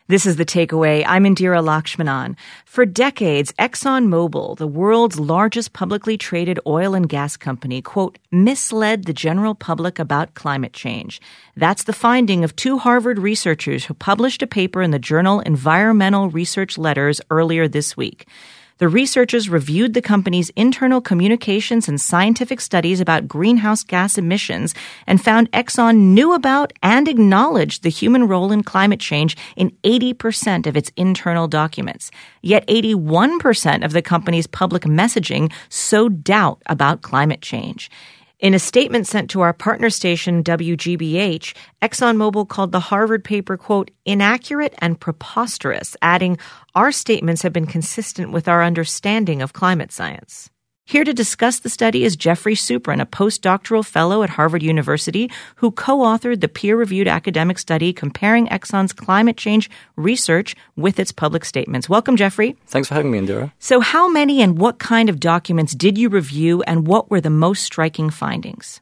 This is The Takeaway. I'm Indira Lakshmanan. For decades, ExxonMobil, the world's largest publicly traded oil and gas company, quote, misled the general public about climate change. That's the finding of two Harvard researchers who published a paper in the journal Environmental Research Letters earlier this week. The researchers reviewed the company's internal communications and scientific studies about greenhouse gas emissions and found Exxon knew about and acknowledged the human role in climate change in 80% of its internal documents. Yet 81% of the company's public messaging sowed doubt about climate change. In a statement sent to our partner station, WGBH, ExxonMobil called the Harvard paper, quote, inaccurate and preposterous, adding, our statements have been consistent with our understanding of climate science. Here to discuss the study is Jeffrey Suprin, a postdoctoral fellow at Harvard University who co-authored the peer-reviewed academic study comparing Exxon's climate change research with its public statements. Welcome, Jeffrey. Thanks for having me, Indira. So how many and what kind of documents did you review, and what were the most striking findings?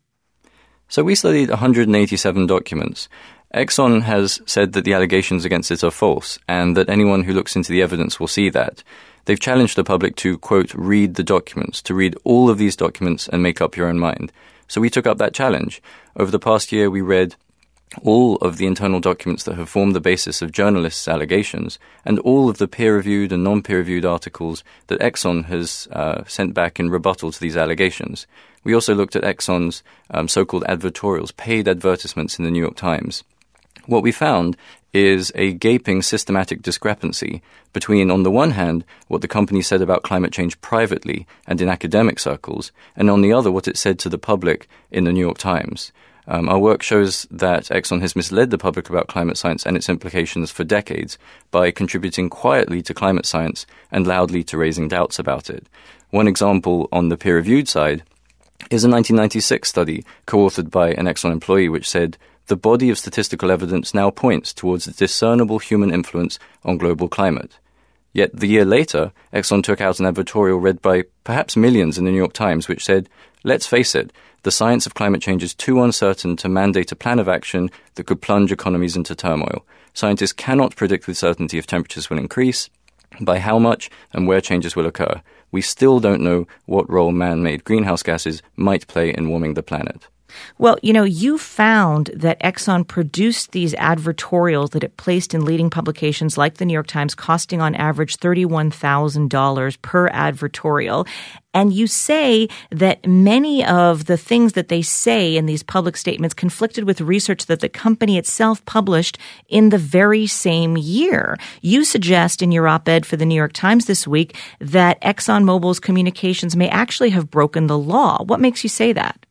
So we studied 187 documents. Exxon has said that the allegations against it are false, and that anyone who looks into the evidence will see that. They've challenged the public to, quote, read the documents, to read all of these documents and make up your own mind. So we took up that challenge. Over the past year, we read all of the internal documents that have formed the basis of journalists' allegations, and all of the peer-reviewed and non-peer-reviewed articles that Exxon has sent back in rebuttal to these allegations. We also looked at Exxon's so-called advertorials, paid advertisements in the New York Times. What we found is a gaping systematic discrepancy between, on the one hand, what the company said about climate change privately and in academic circles, and on the other, what it said to the public in the New York Times. Our work shows that Exxon has misled the public about climate science and its implications for decades by contributing quietly to climate science and loudly to raising doubts about it. One example on the peer-reviewed side is a 1996 study co-authored by an Exxon employee which said, the body of statistical evidence now points towards a discernible human influence on global climate. Yet the year later, Exxon took out an advertorial read by perhaps millions in the New York Times which said, let's face it, the science of climate change is too uncertain to mandate a plan of action that could plunge economies into turmoil. Scientists cannot predict with certainty if temperatures will increase, by how much, and where changes will occur. We still don't know what role man-made greenhouse gases might play in warming the planet. Well, you found that Exxon produced these advertorials that it placed in leading publications like the New York Times, costing on average $31,000 per advertorial. And you say that many of the things that they say in these public statements conflicted with research that the company itself published in the very same year. You suggest in your op-ed for the New York Times this week that ExxonMobil's communications may actually have broken the law. What makes you say that?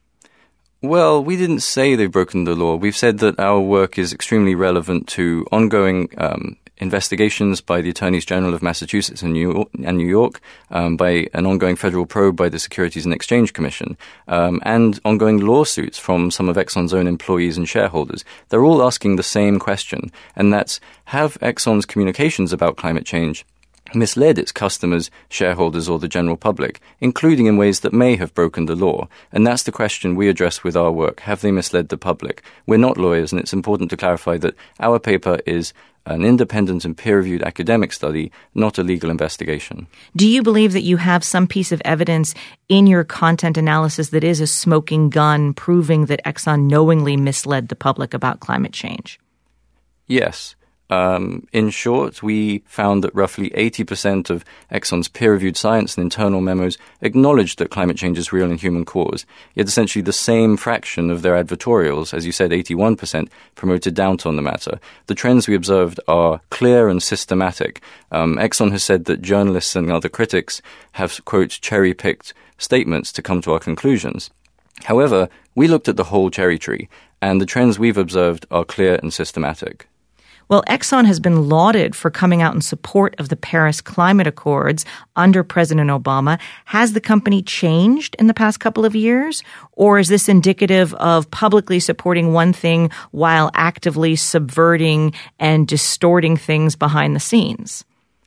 Well, we didn't say they've broken the law. We've said that our work is extremely relevant to ongoing investigations by the Attorneys General of Massachusetts and New York, by an ongoing federal probe by the Securities and Exchange Commission, and ongoing lawsuits from some of Exxon's own employees and shareholders. They're all asking the same question, and that's, have Exxon's communications about climate change misled its customers, shareholders, or the general public, including in ways that may have broken the law? And that's the question we address with our work. Have they misled the public? We're not lawyers, and it's important to clarify that our paper is an independent and peer-reviewed academic study, not a legal investigation. Do you believe that you have some piece of evidence in your content analysis that is a smoking gun proving that Exxon knowingly misled the public about climate change? Yes. In short, we found that roughly 80% of Exxon's peer-reviewed science and internal memos acknowledged that climate change is real and human cause, yet essentially the same fraction of their advertorials, as you said, 81%, promoted doubt on the matter. The trends we observed are clear and systematic. Exxon has said that journalists and other critics have, quote, cherry-picked statements to come to our conclusions. However, we looked at the whole cherry tree, and the trends we've observed are clear and systematic. Well, Exxon has been lauded for coming out in support of the Paris Climate Accords under President Obama. Has the company changed in the past couple of years? Or is this indicative of publicly supporting one thing while actively subverting and distorting things behind the scenes?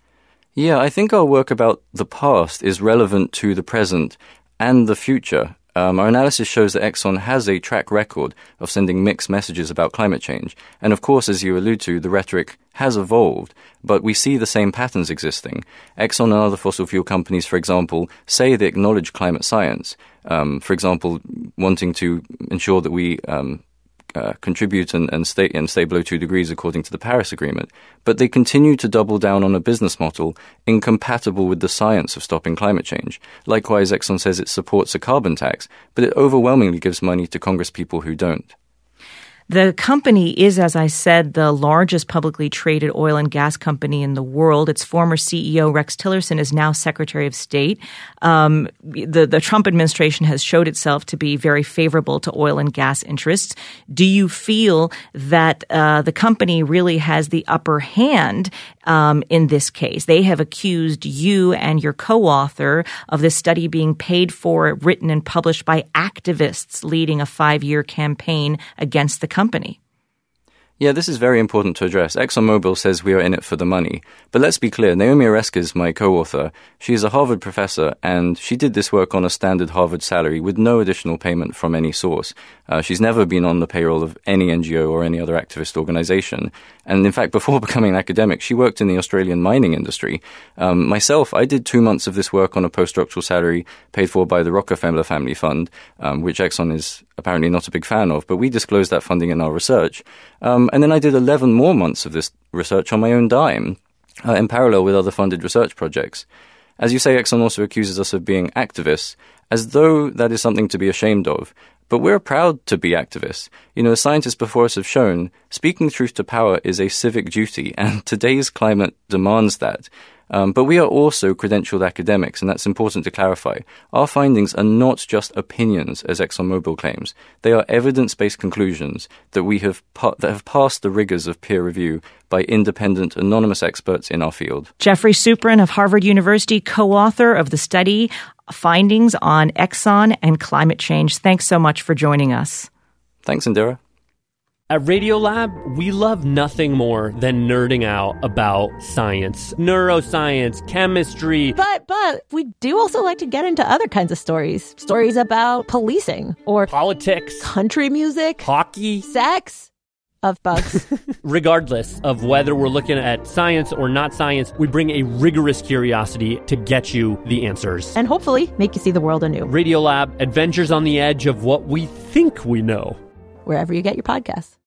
Yeah, I think our work about the past is relevant to the present and the future. our analysis shows that Exxon has a track record of sending mixed messages about climate change. And of course, as you allude to, the rhetoric has evolved, but we see the same patterns existing. Exxon and other fossil fuel companies, for example, say they acknowledge climate science, for example, wanting to ensure that we contribute and stay below 2 degrees according to the Paris Agreement. But they continue to double down on a business model incompatible with the science of stopping climate change. Likewise, Exxon says it supports a carbon tax, but it overwhelmingly gives money to congresspeople who don't. The company is, as I said, the largest publicly traded oil and gas company in the world. Its former CEO, Rex Tillerson, is now Secretary of State. The Trump administration has showed itself to be very favorable to oil and gas interests. Do you feel that the company really has the upper hand in this case? They have accused you and your co-author of this study being paid for, written and published by activists leading a 5-year campaign against the company. Yeah, this is very important to address. ExxonMobil says we are in it for the money. But let's be clear, Naomi Oreskes is my co-author. She is a Harvard professor, and she did this work on a standard Harvard salary with no additional payment from any source. She's never been on the payroll of any NGO or any other activist organization. And in fact, before becoming an academic, she worked in the Australian mining industry. Myself, I did 2 months of this work on a postdoctoral salary paid for by the Rockefeller Family Fund, which Exxon is apparently not a big fan of, but we disclosed that funding in our research. And then I did 11 more months of this research on my own dime, in parallel with other funded research projects. As you say, Exxon also accuses us of being activists, as though that is something to be ashamed of. But we're proud to be activists. You know, the scientists before us have shown speaking truth to power is a civic duty, and today's climate demands that. But we are also credentialed academics, and that's important to clarify. Our findings are not just opinions, as ExxonMobil claims. They are evidence-based conclusions that that have passed the rigors of peer review by independent, anonymous experts in our field. Jeffrey Suprin of Harvard University, co-author of the study Findings on Exxon and Climate Change. Thanks so much for joining us. Thanks, Indira. At Radiolab, we love nothing more than nerding out about science, neuroscience, chemistry. But we do also like to get into other kinds of stories. Stories about policing or politics, country music, hockey, sex, of bugs. Regardless of whether we're looking at science or not science, we bring a rigorous curiosity to get you the answers. And hopefully make you see the world anew. Radiolab, adventures on the edge of what we think we know. Wherever you get your podcasts.